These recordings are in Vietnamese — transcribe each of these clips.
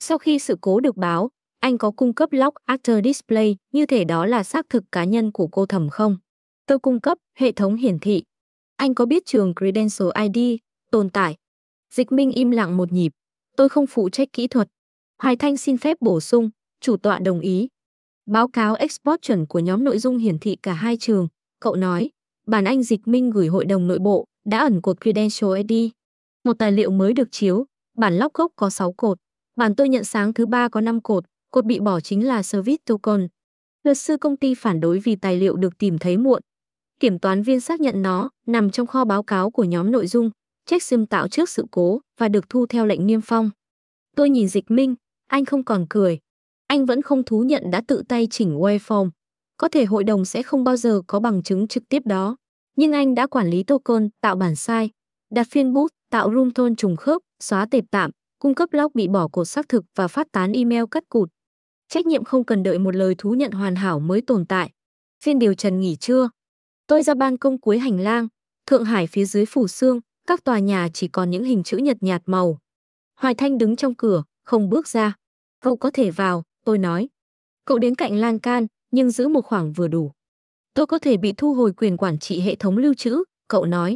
Sau khi sự cố được báo, anh có cung cấp log after display, như thể đó là xác thực cá nhân của cô thầm không? Tôi cung cấp, hệ thống hiển thị. Anh có biết trường Credential ID tồn tại? Dịch Minh im lặng một nhịp. Tôi không phụ trách kỹ thuật. Hoài Thanh xin phép bổ sung, chủ tọa đồng ý. Báo cáo export chuẩn của nhóm nội dung hiển thị cả hai trường. Cậu nói, bản anh Dịch Minh gửi hội đồng nội bộ, đã ẩn cột Credential ID. Một tài liệu mới được chiếu, bản log gốc có 6 cột. Bản tôi nhận sáng thứ 3 có 5 cột bị bỏ chính là Service Token. Luật sư công ty phản đối vì tài liệu được tìm thấy muộn. Kiểm toán viên xác nhận nó nằm trong kho báo cáo của nhóm nội dung, checksum tạo trước sự cố và được thu theo lệnh niêm phong. Tôi nhìn Dịch Minh, anh không còn cười. Anh vẫn không thú nhận đã tự tay chỉnh waveform. Có thể hội đồng sẽ không bao giờ có bằng chứng trực tiếp đó. Nhưng anh đã quản lý token, tạo bản sai, đặt phiên boot, tạo room tone trùng khớp, xóa tệp tạm, cung cấp log bị bỏ cột xác thực và phát tán email cắt cụt. Trách nhiệm không cần đợi một lời thú nhận hoàn hảo mới tồn tại. Phiên điều trần nghỉ trưa. Tôi ra ban công cuối hành lang, Thượng Hải phía dưới phủ sương, các tòa nhà chỉ còn những hình chữ nhật nhạt màu. Hoài Thanh đứng trong cửa, không bước ra. Cậu có thể vào, tôi nói. Cậu đến cạnh lan can, nhưng giữ một khoảng vừa đủ. Tôi có thể bị thu hồi quyền quản trị hệ thống lưu trữ, cậu nói.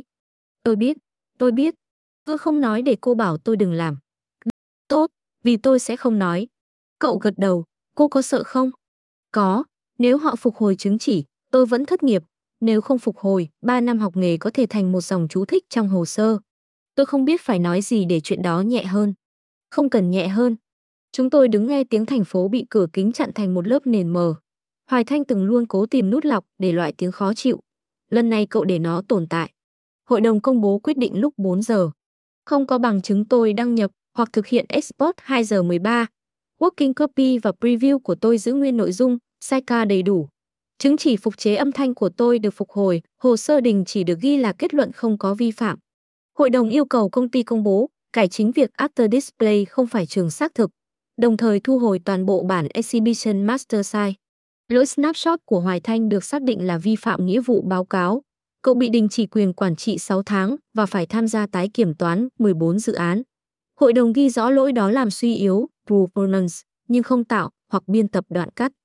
Tôi biết. Tôi không nói để cô bảo tôi đừng làm. Tốt, vì tôi sẽ không nói. Cậu gật đầu, cô có sợ không? Có, nếu họ phục hồi chứng chỉ, tôi vẫn thất nghiệp. Nếu không phục hồi, 3 năm học nghề có thể thành một dòng chú thích trong hồ sơ. Tôi không biết phải nói gì để chuyện đó nhẹ hơn. Không cần nhẹ hơn. Chúng tôi đứng nghe tiếng thành phố bị cửa kính chặn thành một lớp nền mờ. Hoài Thanh từng luôn cố tìm nút lọc để loại tiếng khó chịu. Lần này cậu để nó tồn tại. Hội đồng công bố quyết định lúc 4 giờ. Không có bằng chứng tôi đăng nhập hoặc thực hiện export 2 giờ 13. Working copy và preview của tôi giữ nguyên nội dung, sidecar đầy đủ. Chứng chỉ phục chế âm thanh của tôi được phục hồi, hồ sơ đình chỉ được ghi là kết luận không có vi phạm. Hội đồng yêu cầu công ty công bố, cải chính việc After Display không phải trường xác thực, đồng thời thu hồi toàn bộ bản Exhibition Master Site. Lỗi snapshot của Hoài Thanh được xác định là vi phạm nghĩa vụ báo cáo. Cậu bị đình chỉ quyền quản trị 6 tháng và phải tham gia tái kiểm toán 14 dự án. Hội đồng ghi rõ lỗi đó làm suy yếu performance, nhưng không tạo hoặc biên tập đoạn cắt.